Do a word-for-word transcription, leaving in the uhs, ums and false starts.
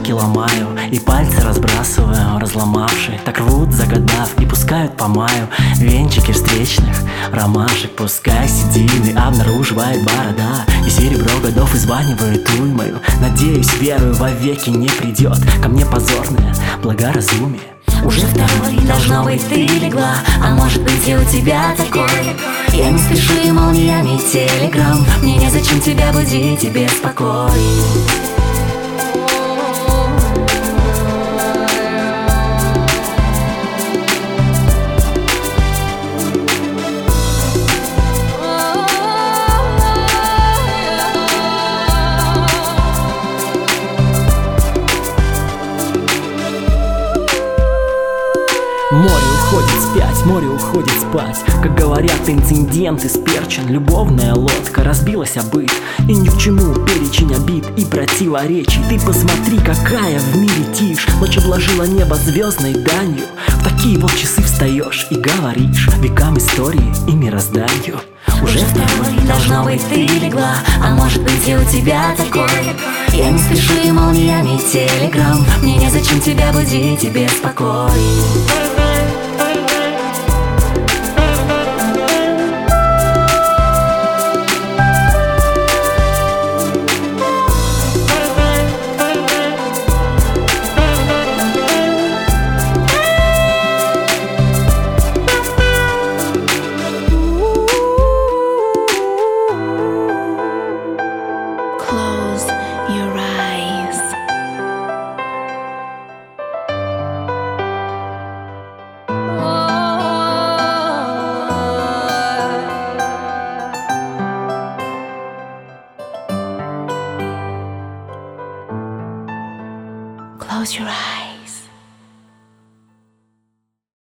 Руки ломаю и пальцы разбрасываю, разломавшие так рвут, загадав, и пускают по маю венчики встречных ромашек. Пускай седины обнаруживает борода, и серебро годов изванивает уймою. Надеюсь, верую, вовеки не придет ко мне позорное благоразумие. Уже второй, должно быть, ты легла, а может быть и у тебя такое. Я не спешу и молниями телеграм, мне незачем тебя будить и беспокоить. Море уходит спять, море уходит спать. Как говорят, инцидент исперчен. Любовная лодка разбилась о быт, и ни к чему перечень обид и противоречий. Ты посмотри, какая в мире тишь. Ночь обложила небо звездной данью. В такие вот часы встаешь и говоришь векам истории и мирозданию. Уже второй, должно быть, ты легла, а может быть и у тебя такое. Я не спешу и молниями телеграм, мне незачем тебя будить и беспокоить. Close your eyes. Close your eyes.